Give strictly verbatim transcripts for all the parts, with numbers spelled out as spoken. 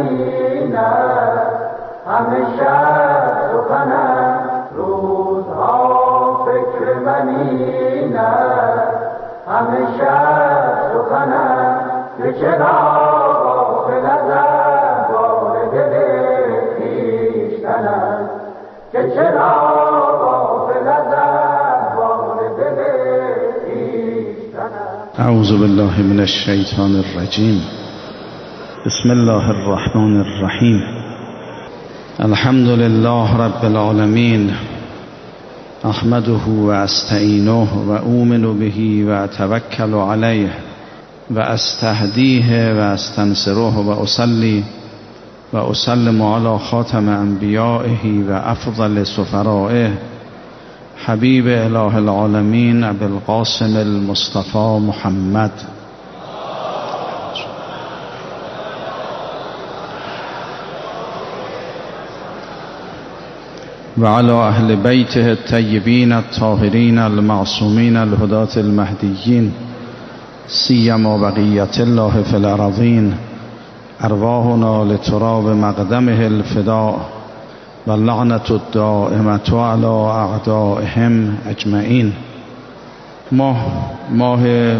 زمین است، همه شب سخن است، روزها فکر من این است، همه شب سخن است، که چرا غافل از احوال دل خویشتن است، که چرا غافل از احوال دل خویشتن است. اعوذ بالله من الشیطان الرجیم. بسم الله الرحمن الرحیم. الحمد لله رب العالمین، احمده و استعینه و اؤمن به و اتوکل علیه و استهدیه و استنصره و اصلی و اسلم علی خاتم انبیائه و افضل سفرائه حبیب اله العالمین ابی القاسم المصطفى محمد و علی اهل بیته الطیبین الطاهرین المعصومین الهداة المهدیین سیما بقیت الله فی الارضین ارواحنا لتراب مقدمه الفداء و لعنت الدائمة علی اعدائهم اجمعین. ماه ماه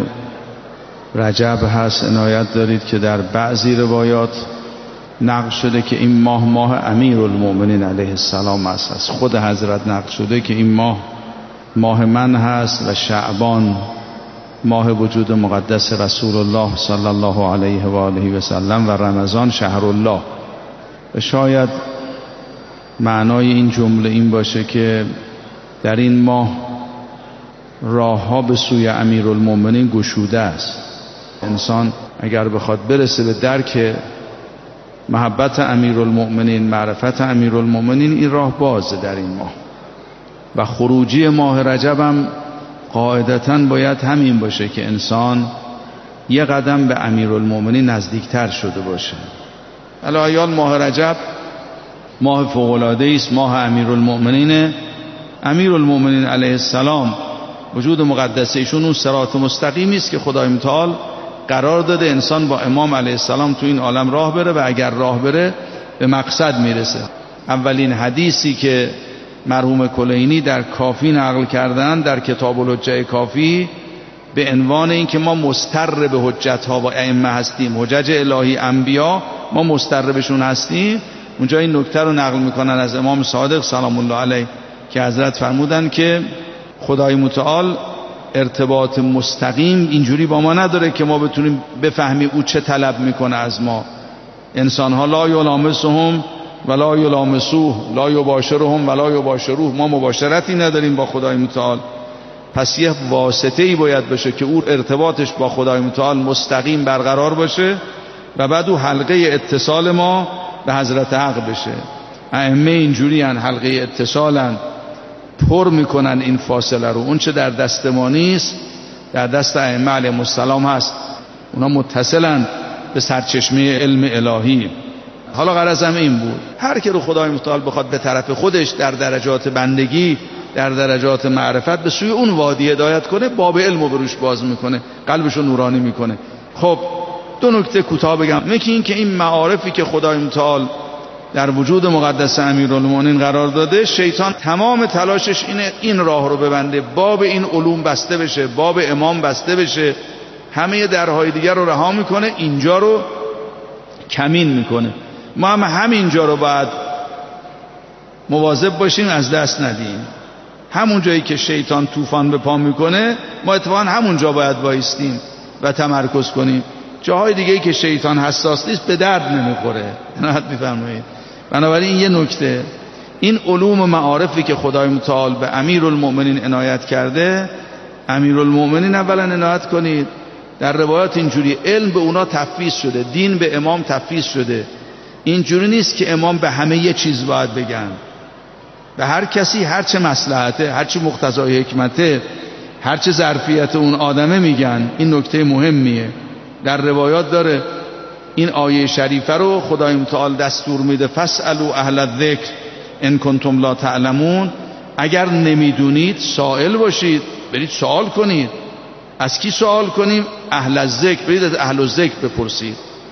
رجب هست. عنایت دارید که در بعضی روایات نقل شده که این ماه ماه امیرالمؤمنین علیه السلام است. از خود حضرت نقل شده که این ماه ماه من هست و شعبان ماه وجود مقدس رسول الله صلی الله علیه و آله و سلم و رمضان شهر الله. و شاید معنای این جمله این باشه که در این ماه راه ها به سوی امیرالمؤمنین گشوده است. انسان اگر بخواد برسه به درک محبت امیرالمؤمنین، معرفت امیرالمؤمنین، این راه بازه در این ماه. و خروجی ماه رجب هم قاعدتاً باید همین باشه که انسان یه قدم به امیرالمؤمنین نزدیکتر شده باشه. الایال ماه رجب ماه فوق‌العاده است، ماه امیرالمؤمنین. امیرالمؤمنین علیه السلام وجود مقدس ایشون اون صراط مستقیمی است که خدای متعال قرار داده انسان با امام علیه السلام تو این عالم راه بره و اگر راه بره به مقصد میرسه. اولین حدیثی که مرحوم کلینی در کافی نقل کردن در کتاب الحجه کافی به عنوان این که ما مستر به حجت ها و ائمه هستیم، حجج الهی انبیا ما مستر بهشون هستیم، اونجا این نکته رو نقل میکنن از امام صادق سلام الله علیه که حضرت فرمودن که خدای متعال ارتباط مستقیم اینجوری با ما نداره که ما بتونیم بفهمیم او چه طلب میکنه از ما. انسان ها لا یلامسهم ولا یلامسوه، لا یباشرهم ولا یباشروه. ما مباشرتی نداریم با خدای متعال. پس یه واسطه ای باید باشه که او ارتباطش با خدای متعال مستقیم برقرار باشه و بعد او حلقه اتصال ما به حضرت حق بشه. ائمه اینجوری ان، حلقه اتصالن، پر میکنن این فاصله رو. اون چه در دست ما نیست در دست ائمه علیهم السلام هست. اونا متصلن به سرچشمه علم الهی. حالا غرضم این بود هر که رو خدای متعال بخواد به طرف خودش در درجات بندگی، در درجات معرفت به سوی اون وادی هدایت کنه، باب علم رو بروش باز میکنه، قلبشو نورانی میکنه. خب دو نکته کوتاه بگم. یکی این که این معارفی که خدای متعال در وجود مقدس امیرالمؤمنین قرار داده، شیطان تمام تلاشش اینه این راه رو ببنده، باب این علوم بسته بشه، باب امام بسته بشه، همه درهای دیگر رو رها میکنه، اینجا رو کمین میکنه. ما هم همینجا رو باید مواظب باشیم از دست ندیم. همون جایی که شیطان طوفان به پا میکنه ما اتفاقا همونجا باید وایستیم و تمرکز کنیم. جاهای دیگه‌ای که شیطان حساس نیست به درد نمیخوره. راحت میفرمایید. بنابراین یه نکته، این علوم و معارفی که خدای متعال به امیرالمؤمنین عنایت کرده، امیرالمؤمنین اولا عنایت کنید. در روایات اینجوری علم به اونا تفویض شده، دین به امام تفویض شده. اینجوری نیست که امام به همه یه چیز باید بگن. به هر کسی هر چه مصلحته، هر چه مقتضای حکمته، هر چه ظرفیت اون آدمه میگن. این نکته مهمیه. در روایات داره این آیه شریفه رو خدای متعال دستور میده فاسالوا اهل الذکر ان کنتم لا تعلمون. اگر نمیدونید سائل باشید، برید سوال کنید. از کی سوال کنیم؟ اهل الذکر. برید از اهل الذکر بپرسید.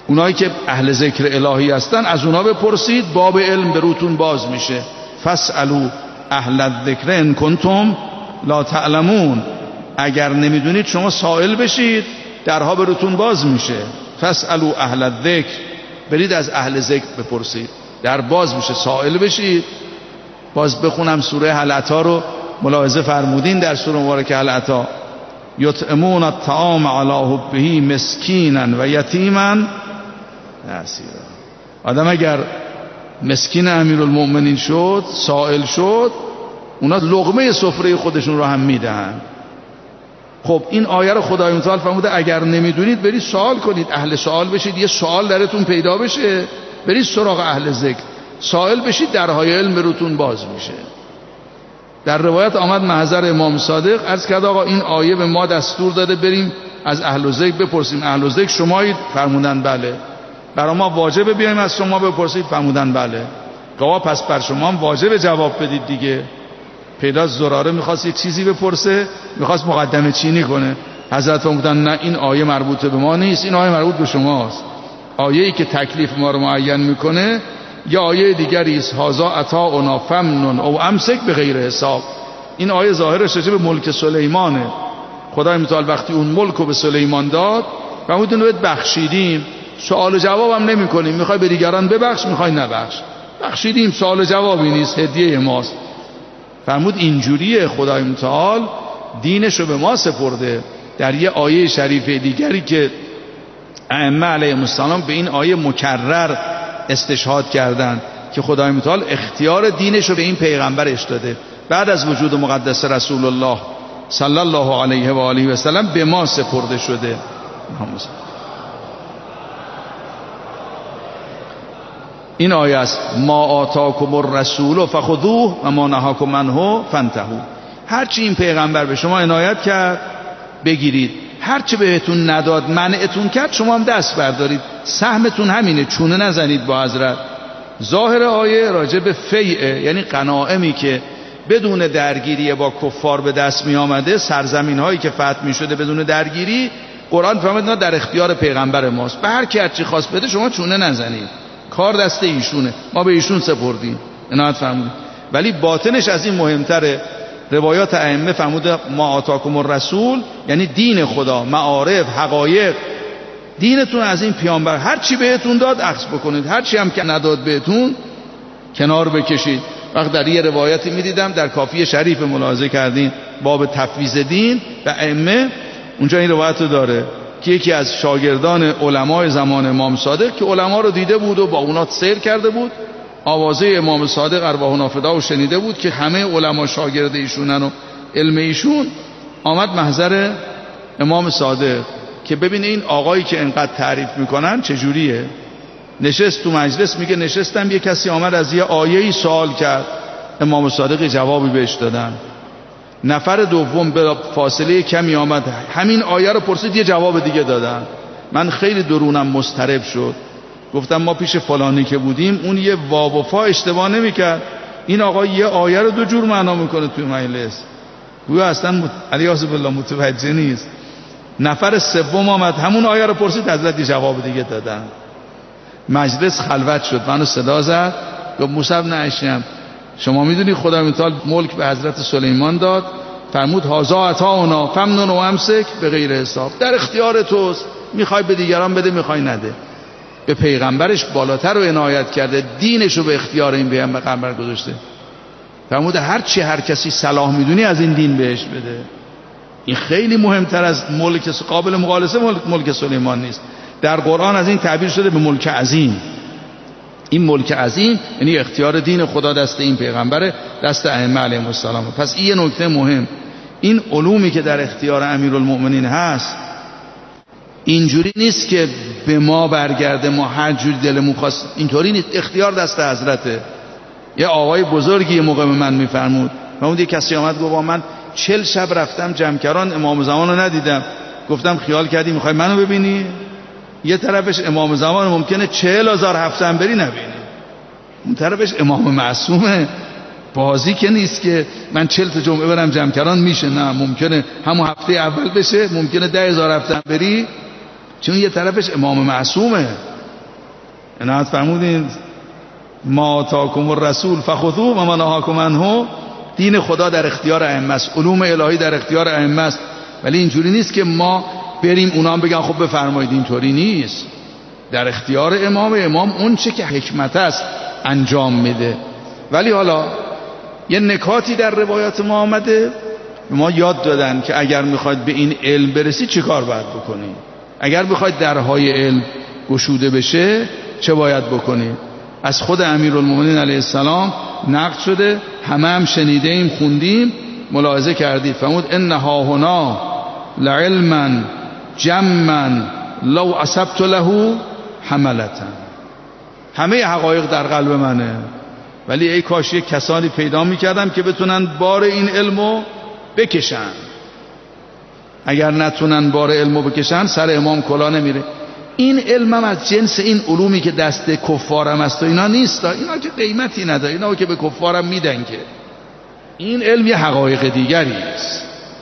اونایی که اهل ذکر الهی هستن از اونا بپرسید، باب علم به روتون باز میشه. فاسالوا اهل الذکر ان کنتم لا تعلمون. اگر نمیدونید شما سائل بشید، درها به روتون باز میشه. فاسالوا اهل الذکر، برید از اهل ذکر بپرسید، در باز میشه، سائل بشید. باز بخونم سوره هل اتی رو ملاحظه فرمودین در سوره مبارکه هل اتی. یطعمون الطعام علی حبه مسکینا و یتیما اسیرا. آدم اگر مسکین امیرالمؤمنین شد، سائل شد، اونا لقمه سفره خودشون رو هم میدهن. خب این آیه رو خدای متعال فرموده اگر نمیدونید برید سوال کنید، اهل سوال بشید، یه سوال درتون پیدا بشه برید سراغ اهل ذکر، سائل بشید، درهای علم بروتون باز میشه. در روایت آمد محضر امام صادق عرض کرد آقا این آیه به ما دستور داده بریم از اهل ذکر بپرسیم، اهل ذکر شمایید؟ فرمودن بله. برای ما واجبه بیایم از شما بپرسید؟ فرمودن بله. آقا پس بر شما هم واجبه جواب بدید دیگه. پیدا زراره میخواست یه چیزی بپرسه، میخواست مقدمه چینی کنه، حضرت فرمودن نه این آیه مربوط به ما نیست، این آیه مربوط به شماست. آیه‌ای که تکلیف ما رو معین میکنه یا آیه دیگری است، هازا عطاؤنا فمنن او امسک به غیر حساب. این آیه ظاهرش راجع به ملک سلیمانه. خدای متعال وقتی اون ملک رو به سلیمان داد فرمود اینو بهت بخشیدیم، سوال و جواب هم نمی کنیم، میخوای به دیگران ببخش، میخوای نبخش، بخشیدیم، سوال و جوابی نیست، هدیه ماست. فرمود اینجوریه خدای متعال دینش رو به ما سپرده. در یه آیه شریفه دیگری که ائمه علیهم السلام به این آیه مکرر استشهاد کردند که خدای متعال اختیار دینش رو به این پیغمبرش داده، بعد از وجود مقدس رسول الله صلی الله علیه و آله و سلم به ما سپرده شده. این آیه است ما آتاکم الرسول فخذوه و ما نهاکم عنه فانتهوا. هرچی این پیغمبر به شما عنایت کرد بگیرید، هرچی بهتون نداد منعتون کرد شما هم دست بردارید. سهمتون همینه، چونه نزنید با حضرت. ظاهر آیه راجع به فیعه، یعنی غنایمی که بدون درگیری با کفار به دست می آمده، سرزمین هایی که فتح می شده بدون درگیری، قرآن فرمود اینا در اختیار پیغمبر ماست، به هر کی هرچی خواست بده شما چونه نزنید، کار دست ایشونه، ما به ایشون سپردیم، عنایت فرمودید. ولی باطنش از این مهمتره. روایات ائمه فرموده ما آتاکم الرسول یعنی دین خدا، معارف، حقایق، دینتون از این پیامبر، هر چی بهتون داد اخذ بکنید، هر چی هم که نداد بهتون کنار بکشید. وقت در یه روایتی میدیدم در کافیه شریف ملاحظه کردین باب تفویض دین و ائمه، اونجا این روایت رو داره که یکی از شاگردان علمای زمان امام صادق که علما رو دیده بود و با اونا سیر کرده بود، آوازه امام صادق ارواح نافدا و شنیده بود که همه علما شاگرد ایشونن و علم ایشون، آمد محضر امام صادق که ببینه این آقایی که انقدر تعریف میکنن چجوریه. نشست تو مجلس، میگه نشستم یه کسی آمد از یه آیه‌ای سوال کرد، امام صادق جوابی بهش دادن. نفر دوم به فاصله کمی آمد همین آیه رو پرسید، یه جواب دیگه دادن. من خیلی درونم مضطرب شد، گفتم ما پیش فلانی که بودیم اون یه واو و فا اشتباه نمی‌کرد، این آقا یه آیه رو دو جور معنا میکنه توی مجلس، گویا اصلا علیاذ بالله متوجه نیست. نفر سوم آمد همون آیه رو پرسید، حضرت جواب دیگه دادن. مجلس خلوت شد، منو صدا زد گفت موسی بن اشیم شما میدونی خدا متعال ملک به حضرت سلیمان داد، فرمود هازا عطاؤنا فمنن و امسک به غیر حساب، در اختیار توست، میخوای به دیگران بده میخوای نده. به پیغمبرش بالاتر رو عنایت کرده، دینش رو به اختیار این پیغمبر گذاشته. فرمود هر چی هر کسی صلاح میدونی از این دین بهش بده. این خیلی مهمتر از ملک، قابل مقایسه ملک, ملک سلیمان نیست. در قرآن از این تعبیر شده به ملک عظیم. این ملک عظیم یعنی اختیار دین خدا دست این پیغمبره، دست ائمه علیهم السلام. پس این یه نکته مهم، این علومی که در اختیار امیرالمؤمنین هست اینجوری نیست که به ما برگرده ما هر جوری دلمون خواست، اینطوری نیست، اختیار دست حضرته. یه آقای بزرگی یه موقع به من میفرمود، فرمود یه کسی آمد گفت من چل شب رفتم جمکران امام زمان رو ندیدم. گفتم خیال کردی میخوای منو ببینی؟ یه طرفش امام زمان ممکنه چهل هزار هفته هم بری نبینی، اون طرفش امام معصومه، بازی که نیست که من چل تا جمعه برم جمکران میشه، نه، ممکنه همون هفته اول بشه، ممکنه ده هزار هفته هم بری، چون یه طرفش امام معصومه. عنایت فرمودین ما آتاکم الرسول فخذوه و ما نهاکم عنه. دین خدا در اختیار ائمه است، علوم الهی در اختیار ائمه است، ولی اینجوری نیست که ما بریم اونا هم بگن خب بفرمایید. اینطوری نیست، در اختیار امام. امام اون چه که حکمت است انجام میده. ولی حالا یه نکاتی در روایات ما آمده، ما یاد دادن که اگر میخواید به این علم برسی چه کار باید بکنید، اگر میخواید درهای علم گشوده بشه چه باید بکنید. از خود امیرالمومنین علیه السلام نقل شده، همه هم شنیده ایم، خوندیم، ملاحظه کردید. فرمود انها هنا لعلما جما لو اصبت له حملتا. همه حقایق در قلب منه، ولی ای کاش یک کسانی پیدا میکردم که بتونن بار این علمو بکشن. اگر نتونن بار علمو بکشن سر امام کلا نمیره. این علمم از جنس این علومی که دست کفارم است و اینا نیست، اینا که قیمتی نداره، اینا که به کفارم میدن که. این علم یه حقایق دیگری است.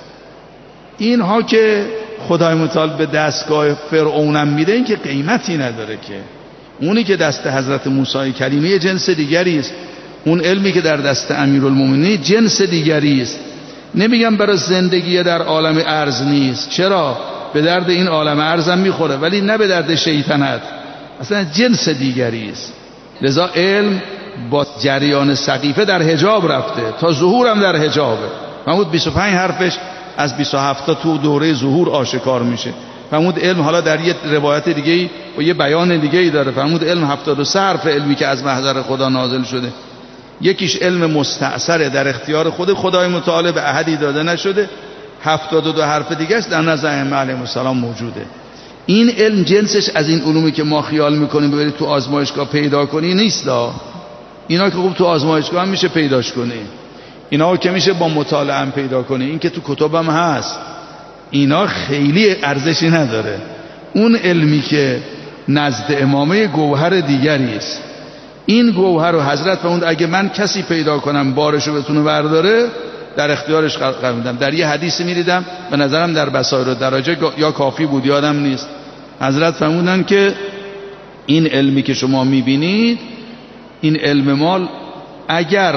اینها که خدای متعال به دستگاه فرعونم میده این که قیمتی نداره که. اونی که دست حضرت موسی کلیمه یه جنس دیگری است، اون علمی که در دست امیرالمومنین جنس دیگری است. نمیگم برای زندگی در عالم ارض نیست، چرا؟ به درد این عالم ارزم میخوره، ولی نه به درد شیطنت، اصلا جنس دیگری است. لذا علم با جریان سقیفه در حجاب رفته، تا ظهورم در حجابه. فرمود بیست و پنج حرفش از بیست و هفت تا تو دوره ظهور آشکار میشه. فرمود علم حالا در یه روایت دیگه و یه بیان دیگه داره. فرمود علم هفتاد و سه حرف علمی که از محضر خدا نازل شده. یکیش علم مستأثره در اختیار خود خدای متعال، به احدی داده نشده. هفتاد و دو حرف دیگه است در نزد ائمه علیهم السلام موجوده. این علم جنسش از این علومی که ما خیال میکنیم ببرید تو آزمایشگاه پیدا کنی نیست. اینا که خوب تو آزمایشگاه هم میشه پیداش کنی، اینا که میشه با مطالعه هم پیدا کنی، این که تو کتابم هست. اینا خیلی ارزشی نداره. اون علمی که نزد امامه گوهر دیگری است. این گوهر رو حضرت فرمود اگه من کسی پیدا کنم بارشو بتونه برداره در اختیارش قرار میدم. در یه حدیثی میدیدم به نظرم در بصائر الدراجه یا کافی بود یادم نیست، حضرت فرمودن که این علمی که شما میبینید، این علم مال، اگر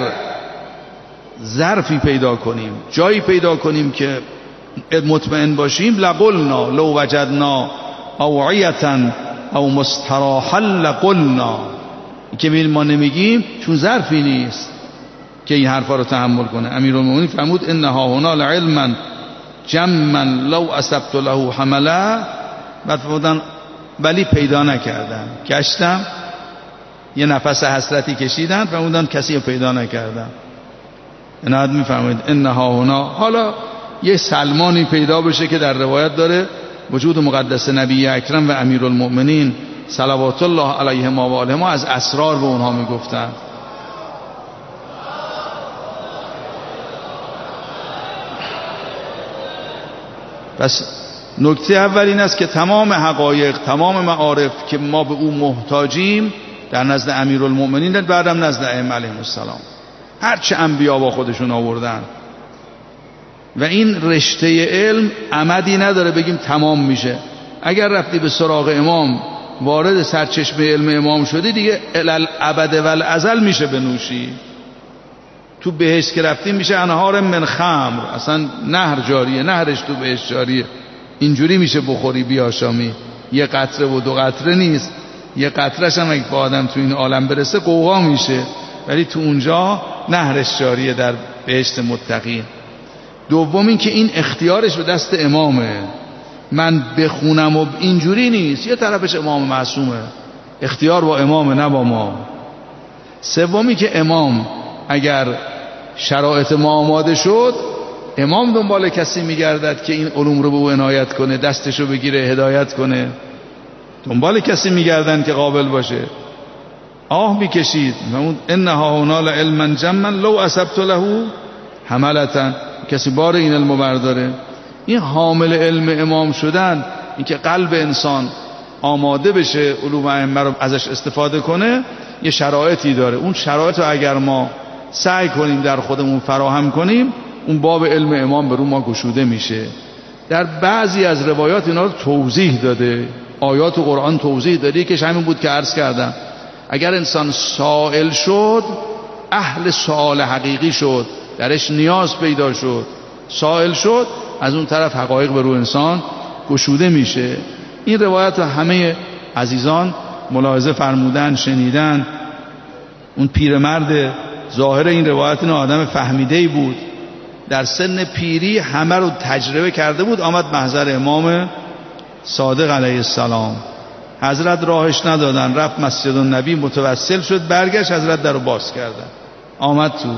ظرفی پیدا کنیم، جایی پیدا کنیم که مطمئن باشیم، لقلنا لو وجدنا اوعیتا او مستراحا لقلنا، که ما نمیگیم چون ظرفی نیست که این حرفا رو تحمل کنه. امیرالمومنین فرمود انها هنا لعلما جما لو اصبت له حملا. بعد فرمودن ولی پیدا نکردم، گشتم، یه نفس حسرتی کشیدن، فرمودن کسی رو پیدا نکردم. عنایت میفرمایید انها هنا، حالا یه سلمانی پیدا بشه که در روایت داره وجود مقدس نبی اکرم و امیرالمومنین صلوات الله علیهما و آلهما از اسرار به اونها میگفتن. پس نکته اول این است که تمام حقایق، تمام معارف که ما به او محتاجیم در نزد امیرالمومنین، بعدم نزد ائمه علیهم السلام، هرچه انبیا با خودشون آوردن. و این رشته علم عمدی نداره بگیم تمام میشه. اگر رفتی به سراغ امام، وارد سرچشمه علم امام شدی، دیگه الابد و الازل میشه بنوشی. تو بهشت که رفتیم میشه انهار من خمر، اصلا نهر جاریه، نهرش تو بهشت جاریه، اینجوری میشه بخوری بیاشامی. یه قطره و دو قطره نیست، یه قطرهش هم اگه با آدم تو این عالم برسه قوقا میشه، ولی تو اونجا نهرش جاریه در بهشت متقین. دوم این که این اختیارش به دست امامه، من بخونم و اینجوری نیست، یه طرفش امام معصومه، اختیار با امامه نه با ما. سومی که امام اگر شرایط ما آماده شد، امام دنبال کسی میگردد که این علوم رو به او عنایت کنه، دستشو بگیره هدایت کنه، دنبال کسی میگردن که قابل باشه. آه میکشید انها هنا لعلما جما لو اصبت له حملتا، کسی بار این علم برداره. این حامل علم امام شدن، این که قلب انسان آماده بشه علوم ائمه رو ازش استفاده کنه، یه شرایطی داره. اون شرایط رو اگر ما سعی کنیم در خودمون فراهم کنیم، اون باب علم امام به رو ما گشوده میشه. در بعضی از روایات اینا رو توضیح داده، آیات و قرآن توضیح داده، که همین بود که عرض کردم. اگر انسان سائل شد، اهل سؤال حقیقی شد، درش نیاز پیدا شد، سائل شد، از اون طرف حقایق به رو انسان گشوده میشه. این روایت رو همه عزیزان ملاحظه فرمودن، شنیدن. اون پیرمرد ظاهر این روایت این آدم فهمیده‌ای بود، در سن پیری همه رو تجربه کرده بود. آمد محضر امام صادق علیه السلام، حضرت راهش ندادن، رفت مسجد النبی متوسل شد، برگشت، حضرت در رو باز کردن، آمد تو.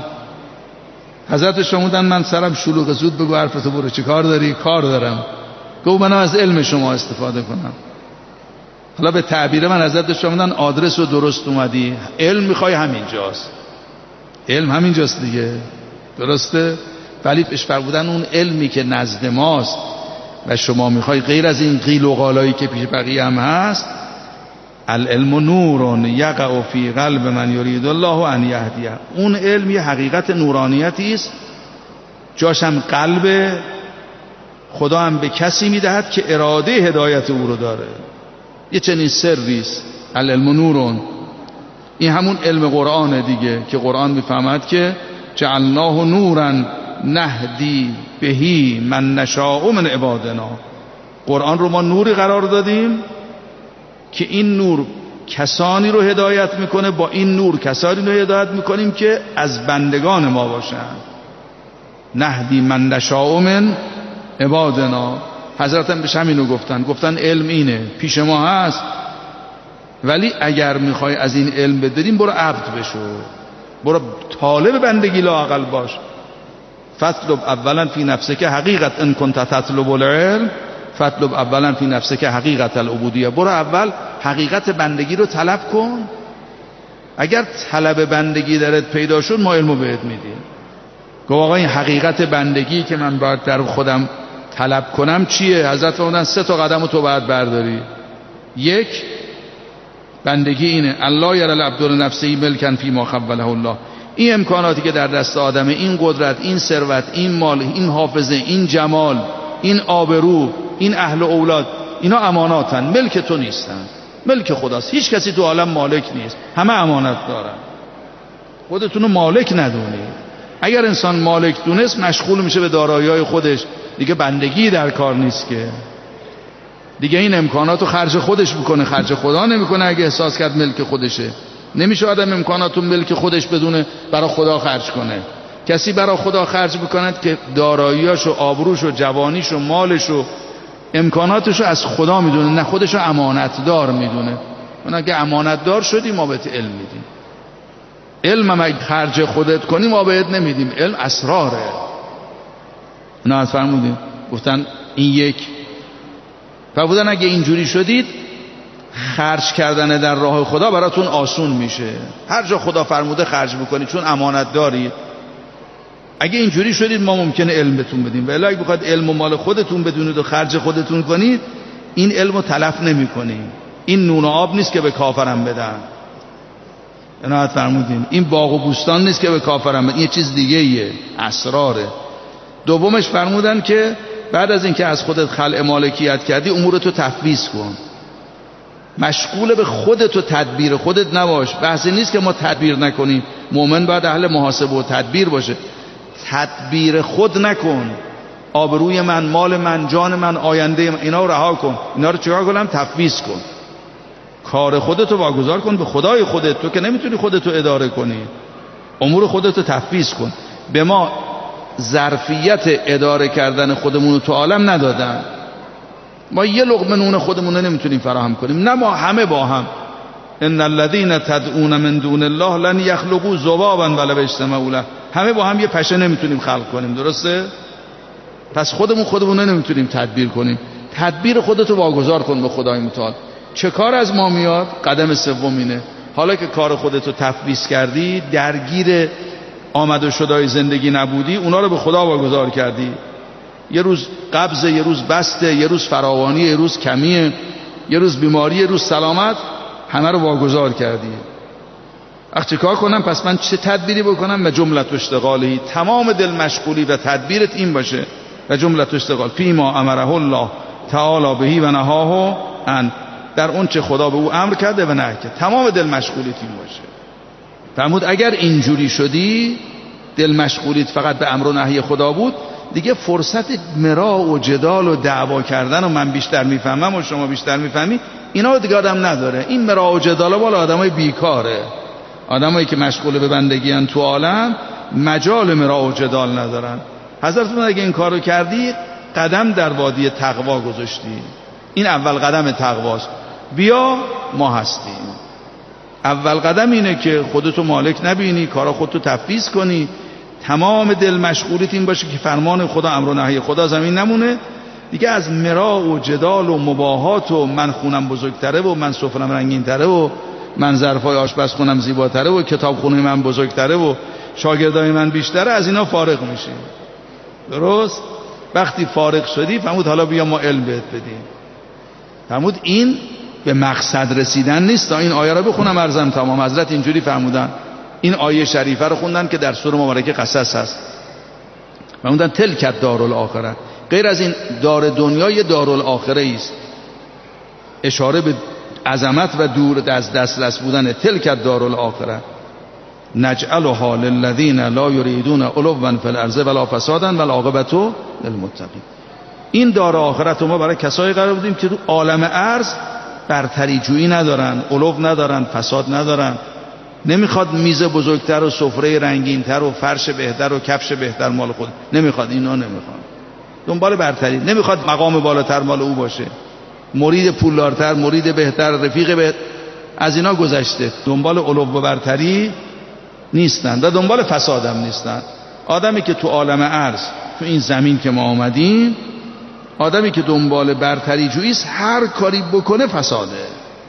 حضرت شمودن من سرم شلوغ، زود بگو حرفتو برو، چه کار داری؟ کار دارم. گفت من از علم شما استفاده کنم. حالا به تعبیر من حضرت شمودن آدرس رو درست اومدی، علم میخوای همینجاست، علم همینجاست دیگه، درسته؟ ولی پیش فرمودن اون علمی که نزد ماست و شما میخوای غیر از این قیل و قالایی که پیش بقیه هم هست، العلم نور یقع فی قلب من یرید الله ان یهدیه. اون علم یه حقیقت نورانیتی است، جاش هم قلب خدا هم به کسی میدهد که اراده هدایت او رو داره. یه چنین سری است العلم نور. این همون علم قرآنه دیگه که قرآن میفهمد که جعلناه نورا نهدی بهی من نشاء من عبادنا. قرآن رو ما نوری قرار دادیم که این نور کسانی رو هدایت میکنه، با این نور کسانی رو هدایت میکنیم که از بندگان ما باشن. نهدی من نشاء من عبادنا. حضرت هم بهش همینو گفتن، گفتن علم اینه پیش ما هست، ولی اگر میخوای از این علم بدریم برو عبد بشو، برو طالب بندگی لااقل باش. فطلب اولا فی نفسک حقیقت ان کنت تطلب العلم، فطلب اولا فی نفسک حقیقت العبودیه. برو اول حقیقت بندگی رو طلب کن. اگر طلب بندگی درت پیدا شد ما علمو بهت میدیم. گفت آقا این حقیقت بندگی که من باید در خودم طلب کنم چیه؟ حضرت فرمودن سه تا قدم تو باید برداری. یک، بندگی اینه الله یرى العبد لنفسه ملکا فیما خوله الله. این امکاناتی که در دست آدمه، این قدرت، این ثروت، این مال، این حافظه، این جمال، این آبرو، این اهل و اولاد، اینا اماناتن، ملک تو نیستن، ملک خداست. هیچ کسی تو عالم مالک نیست، همه امانت دارن. خودتونو مالک ندونید. اگر انسان مالک دونست مشغول میشه به دارایی‌های خودش، دیگه بندگی در کار نیست که، دیگه این امکاناتو خرج خودش میکنه، خرج خدا نمیکنه. اگه احساس کرد ملک خودشه، نمیشه آدم امکاناتو ملک خودش بدونه برای خدا خرج کنه. کسی برای خدا خرج میکند که داراییاشو، آبروشو، جوانیشو، مالشو، امکاناتشو از خدا میدونه، نه خودشو امانت دار میدونه. اون اگه امانت دار شدی ما بهت علم میدیم. علم هم اگه خرج خودت کنی ما بهت نمیدیم. علم اسراره. نه از فرمودیم گفتن این یک فرمودن اگه اینجوری شدید خرج کردن در راه خدا براتون آسون میشه. هر جا خدا فرموده خرج بکنید چون امانت دارید. اگه اینجوری شدید ما ممکنه علم بهتون بدیم، ولی اگه بخواید علم و مال خودتون بدونید و خرج خودتون کنید این علم رو تلف نمی کنید. این نون و آب نیست که به کافرم بدن. عنایت فرمودین این باغ و بوستان نیست که به کافرم بدن، این یه چیز دیگه ایه، اسراره. دومش فرمودن که بعد از اینکه از خودت خلع مالکیت کردی امورتو تفویض کن، مشغول به خودت و تدبیر خودت نباش. بحثی نیست که ما تدبیر نکنیم، مؤمن باید اهل محاسبه و تدبیر باشه. تدبیر خود نکن، آبروی من، مال من، جان من، آینده من، اینا رو رها کن. اینا رو چیکار کنم؟ تفویض کن. کار خودت رو واگذار کن به خدای خودت. تو که نمیتونی خودت رو اداره کنی، امور خودت رو تفویض کن. به ما ظرفیت اداره کردن خودمون رو تو عالم ندادن، ما یه لقمه نون خودمون رو نمیتونیم فراهم کنیم، نه ما همه با هم. ان الذين تدعون من دون الله لن يخلقوا ذبابا ولو اجتمعوا له. همه با هم یه پشه نمیتونیم خلق کنیم، درسته؟ پس خودمون خودمون رو نمیتونیم تدبیر کنیم. تدبیر خودت رو واگذار کن به خدای متعال. چه کار از ما میاد؟ قدم سوم اینه. حالا که کار خودت رو تفویض کردی، درگیر آمد و شدای زندگی نبودی، اونا رو به خدا واگذار کردی. یه روز قبض، یه روز بسته، یه روز فراوانی، یه روز کمیه، یه روز بیماری، یه روز سلامت، همه رو واگذار کردی. اخ چه کار کنم؟ پس من چه تدبیری بکنم؟ و جملت اشتغالی، تمام دل مشغولی و تدبیرت این باشه. و جملت اشتغال فیما امره الله تعالی بهی و نهاه عن. در اون چه خدا به او امر کرده و نهی کرد. تمام دل مشغولیت این باشه. فرمود اگر اینجوری شدی، دل مشغولیت فقط به امر و نهی خدا بود، دیگه فرصت مراء و جدال و دعوا کردن و من بیشتر میفهمم و شما بیشتر میفهمی اینا دیگه آدم نداره. این مراء و جدال بالا آدمای بیکاره، آدمایی که مشغول به بندگی ان تو عالم مجال مراء و جدال ندارن. حضرت اگه این کارو کردی قدم در وادی تقوا گذاشتی. این اول قدم تقواست. بیا ما هستیم. اول قدم اینه که خودتو مالک نبینی، کارا خودتو تفویض کنی، تمام دل مشغولیت این باشه که فرمان خدا، امر و نهی خدا زمین نمونه. دیگه از مراء و جدال و مباهات و من خونم بزرگتره و من سفرم رنگین‌تره و من ظرفای آشپزخونم زیباتره و کتابخونه من بزرگتره و شاگردای من بیشتره، از اینا فارغ میشی. درست؟ وقتی فارغ شدی فرمود حالا بیا ما علم بهت بدیم. فرمود این به مقصد رسیدن نیست. تا این آیه رو بخونم ارزم تمام. حضرت اینجوری فرمودن، این آیه شریفه رو خوندن که در سوره مبارکه قصص هست. فرمودن تلک دارالآخره، غیر از این دار دنیا یه دارالآخره است، اشاره به عظمت و دور از دسترس بودن. تلک دارالآخره نجعلها للذین لا یریدون علوا فی الارض ولا فسادا والعاقبة للمتقین. این دار آخرت رو ما برای کسایی قرار بدیم که تو عالم ارض برتری جویی ندارن، علو ندارن، فساد ندارن. نمیخواد میز بزرگتر و سفره رنگینتر و فرش بهتر و کفش بهتر مال خود، نمیخواد. اینا نمیخواد. دنبال برتری، نمیخواد مقام بالاتر مال او باشه، مرید پولدارتر، مرید بهتر، رفیق بهتر، از اینا گذشته. دنبال علو و برتری نیستن و دنبال فساد هم نیستن. آدمی که تو عالم ارض، تو این زمین که ما آمدیم، آدمی که دنبال برتری جوییست، هر کاری بکنه فساده.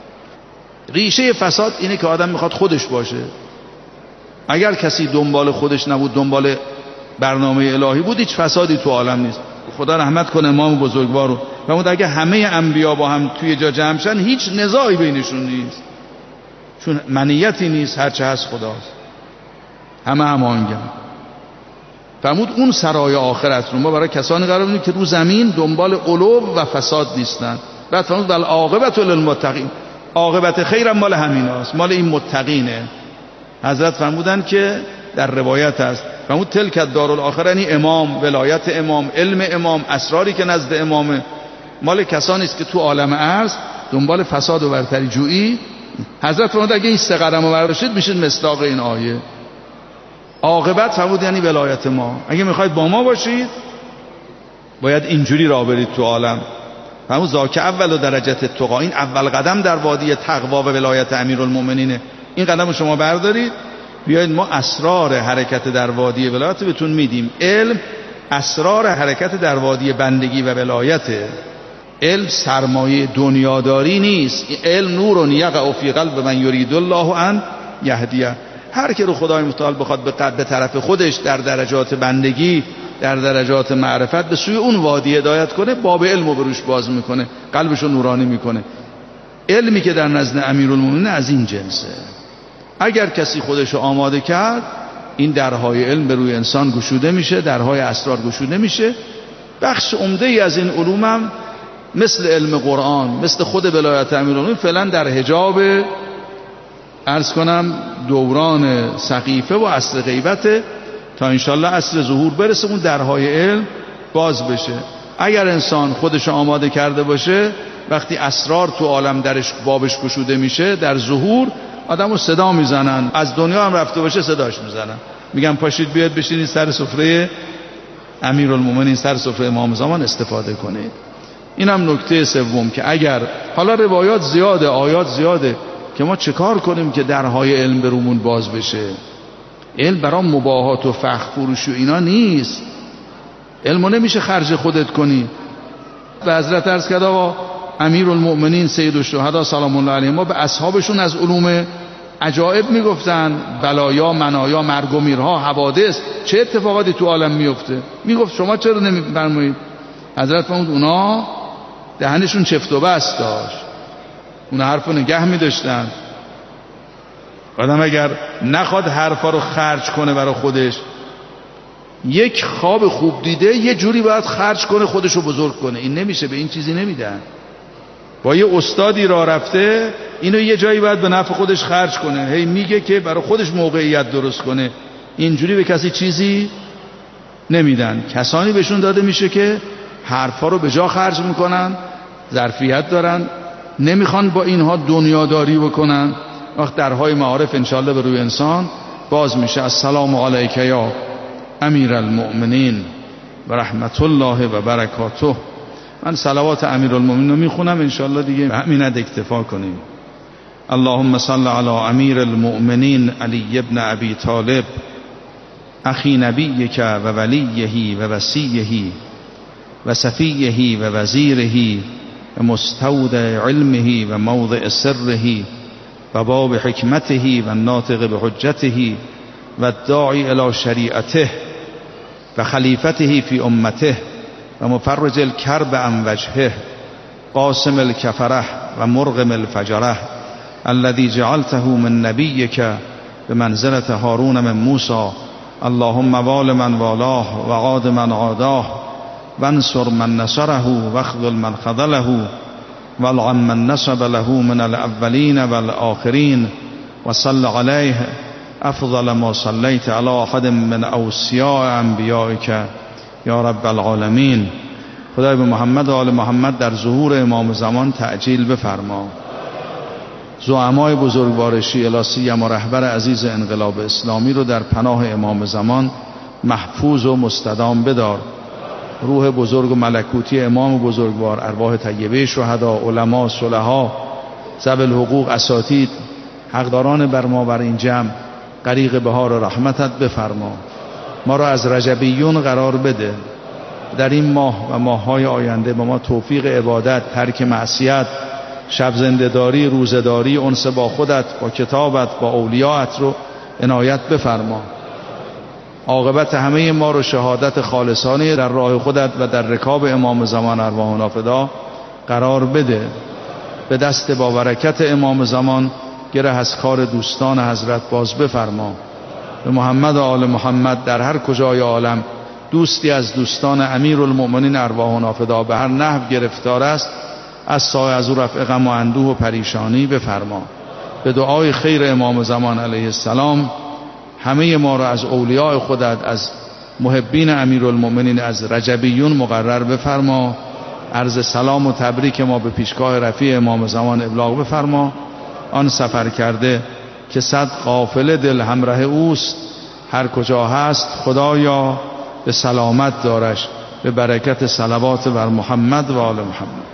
ریشه فساد اینه که آدم میخواد خودش باشه. اگر کسی دنبال خودش نبود، دنبال برنامه الهی بود، هیچ فسادی تو عالم نیست. خدا رحمت کنه امام بزرگوار رو. فرمود اگه همه انبیا با هم توی جا جمع شن، هیچ نزاعی بینشون نیست، چون منیتی نیست، هرچه هست خداست، همه هماهنگن. فرمود اون سرای آخرت رو ما برای کسانی قرار بدیم که رو زمین دنبال علو و فساد نیستن. بعد فرمود بل عاقبة للمتقین، عاقبت خیرم مال همیناست، مال این متقینه. حضرت فرمودن که در روایت هست، فرمود تلک دارالآخره، یعنی امام، ولایت امام، علم امام، اسراری که نزد امامه، مال کسانی است که تو عالم ارض دنبال فساد و برتری جویی. حضرت فرمود اگه این سه قدمو برداشتید میشید مصداق این آیه. عاقبت فرمود یعنی ولایت ما. اگه میخواید با ما باشید باید اینجوری راه برید تو عالم. فرمود ذاک اول درجات التقا، این اول قدم در وادی تقوا و ولایت امیرالمومنینه. این قدم رو شما بردارید، بیایید ما اسرار حرکت در وادی ولایت بهتون میدیم. علم اسرار حرکت در وادی بندگی و ولایته. علم سرمایه دنیاداری نیست. علم نور یقع فی قلب من یرید الله ان یهدیه. هر که رو خدای متعال بخواد به طرف خودش در درجات بندگی، در درجات معرفت به سوی اون وادی هدایت کنه، باب علم رو بروش باز میکنه، قلبشو نورانی میکنه. علمی که در نزد امیرالمومنین از این جنسه. اگر کسی خودشو آماده کرد، این درهای علم به روی انسان گشوده میشه، درهای اسرار گشوده میشه. بخش عمده ای از این علوم هم مثل علم قرآن، مثل خود ولایت امیرالمومنین فعلا در حجاب عرض کنم دوران سقیفه و عصر غیبت، تا انشالله عصر ظهور برسه اون درهای علم باز بشه. اگر انسان خودش آماده کرده باشه، وقتی اسرار تو عالم درش بابش گشوده میشه، در ظهور آدمو صدا میزنن، از دنیا هم رفته باشه صداش میزنن، میگن پاشید بیاد بشینید سر سفره امیرالمومنین، سر سفره امام زمان استفاده کنید. اینم نکته سوم که اگر حالا روایات زیاده، آیات زیاده که ما چه کار کنیم که درهای علم برومون باز بشه. علم برای مباهات و فخر فروش و اینا نیست. علمو نمیشه خرج خودت کنی. و حضرت عرض کرد آقا امیرالمؤمنین سید الشهدا سلام الله علیه ما به اصحابشون از علوم عجایب میگفتن، بلایا، منایا، مرگ و میرها، حوادث، چه اتفاقاتی تو عالم میفته. میگفت شما چرا نمیفرمایید؟ حضرت فرمود اونا دهنشون چفت و بست داشت، اونا حرفو نگه میداشتن. آدم اگر نخواد حرفا رو خرج کنه برای خودش، یک خواب خوب دیده یه جوری باید خرج کنه خودشو بزرگ کنه. این نمیشه، به این چیزی نمیدن. با یه استادی راه رفته، اینو یه جایی باید به نفع خودش خرج کنه، هی میگه که برای خودش موقعیت درست کنه. اینجوری به کسی چیزی نمیدن. کسانی بهشون داده میشه که حرفا رو به جا خرج میکنن، ظرفیت دارن، نمیخوان با اینها دنیاداری بکنن. وقت درهای معارف انشالله به روی انسان باز میشه. السلام علیک یا امیر المؤمنین و رحمت الله و برکاته. من صلوات امیر المؤمنین رو میخونم، انشالله دیگه همین اکتفا کنیم. اللهم صل علی امیر المؤمنین علی ابن ابی طالب اخی نبیک و ولیه و وصیه و صفیه و وزیره و مستودع علمه و موضع سره و باب حکمته و ناطق بحجته و الداعی الی شریعته و خلیفته فی امته و مفرج الکرب عن وجهه قاسم الکفره و مرغم الفجره الذي جعلته من نبیک بمنزلة هارون من موسی. اللهم وال من والاه و عاد من عاداه وانصر من نصره واخذل من خذله والعن من نصب له من الاولین والآخرین وصل علیه افضل ما صلیت علی احد من اوصیاء انبیائک یا رب العالمین. خدای به محمد و آل محمد در ظهور امام زمان تعجیل بفرما. زعمای بزرگوار شیعه لا سیما رهبر عزیز انقلاب اسلامی رو در پناه امام زمان محفوظ و مستدام بدار. روح بزرگ و ملکوتی امام بزرگوار، ارواح طیبه شهدا، علما، صلحا، ذوی الحقوق، اساتید، حقداران بر ما بر این جمع غریق بهار رحمتت بفرما. ما را از رجبیون قرار بده. در این ماه و ماه‌های آینده به ما توفیق عبادت، ترک معصیت، شب زنده‌داری، روزه‌داری، انس با خودت، با کتابت، با اولیاءت رو عنایت بفرما. عاقبت همه ما رو شهادت خالصانه در راه خودت و در رکاب امام زمان ارواحنا فدا قرار بده. به دست با برکت امام زمان گره از کار دوستان حضرت باز بفرما. به محمد و آل محمد در هر کجای عالم دوستی از دوستان امیر المؤمنین ارواحنا فدا به هر نحو گرفتار است، از سایه از او رفع غم و اندوه و پریشانی بفرما. به دعای خیر امام زمان علیه السلام همه ما را از اولیاء خودت، از محبین امیرالمؤمنین، از رجبیون مقرر بفرما. عرض سلام و تبریک ما به پیشگاه رفیع امام زمان ابلاغ بفرما. آن سفر کرده که صد قافله دل همراه اوست، هر کجا هست خدایا به سلامت دارش، به برکت صلوات بر محمد و آل محمد.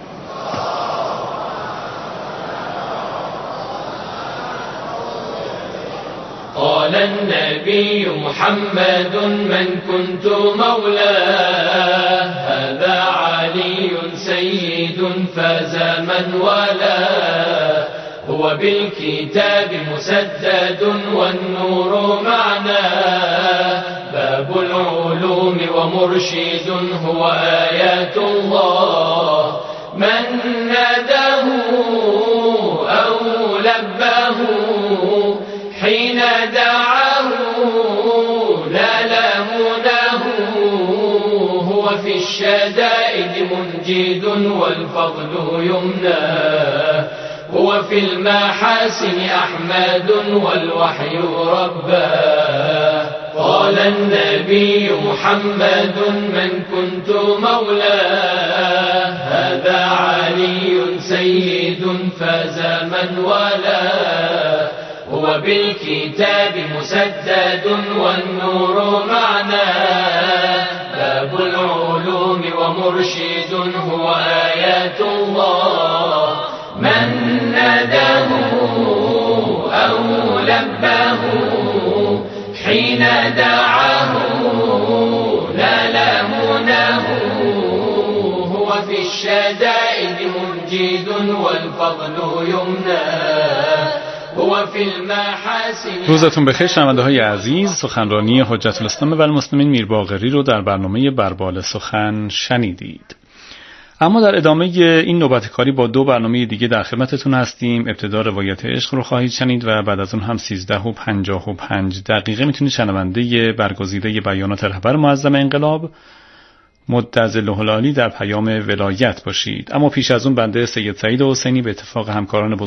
قال النبي محمد من كنت مولاه هذا علي سيد فاز من والاه هو بالكتاب مسدد والنور معناه باب العلوم ومرشد هو آيات الله من ناداه أو لباه حين دعاه لا مناه هو في الشدائد منجد والفضل يمناه هو في المحاسن أحمد والوحي رباه قال النبي محمد من كنت مولاه هذا علي سيد فاز من والاه هو بالكتاب مسدد والنور معناه باب العلوم ومرشد هو آيات الله من ناداه أو لباه حين دعاه لا مناه هو في الشدائد منجد والفضل يمناه روزتون بخیر شنونده های عزیز. سخنرانی حجت الاسلام و المسلمین میر باقری رو در برنامه بربال سخن شنیدید. اما در ادامه این نوبت کاری با دو برنامه دیگه در خدمتتون هستیم. ابتدا روایت عشق رو خواهید شنید و بعد از اون هم سیزده و پنجاه و پنج دقیقه میتونید شنونده برگزیده بیانات رهبر معظم انقلاب مدظله العالی در پیام ولایت باشید. اما پیش از اون بنده سید سعید حسینی به اتفاق همکاران